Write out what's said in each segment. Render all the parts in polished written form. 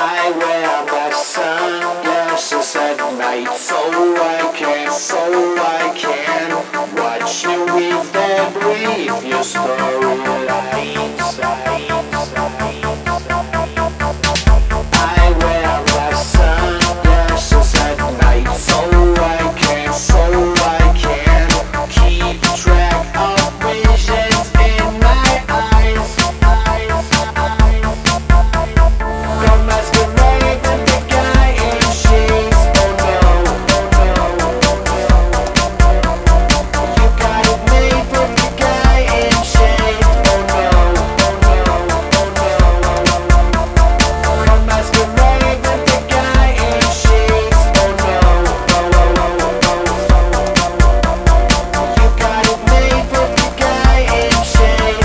I wear my sunglasses at night so I can watch you weave and breathe your storylines. I wear my sunglasses at night so I can keep track of visions in my eyes. Don't masquerade with the guy in shades. Oh no. You got it made with the guy in shades. Oh no. Don't masquerade with the guy in shades. Oh no. You got it made with the guy in shades.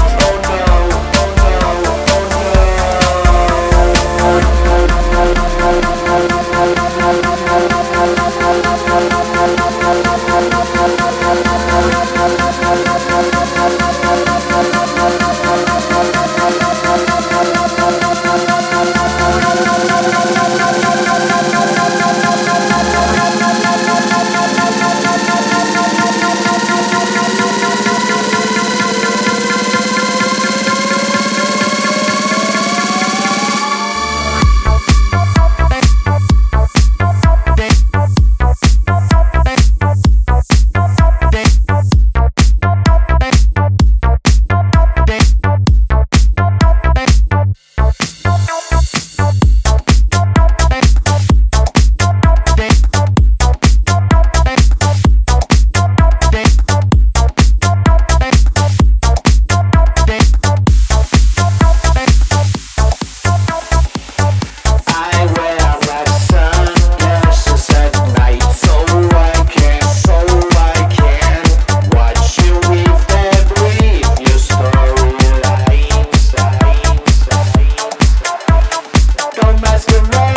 Don't masquerade.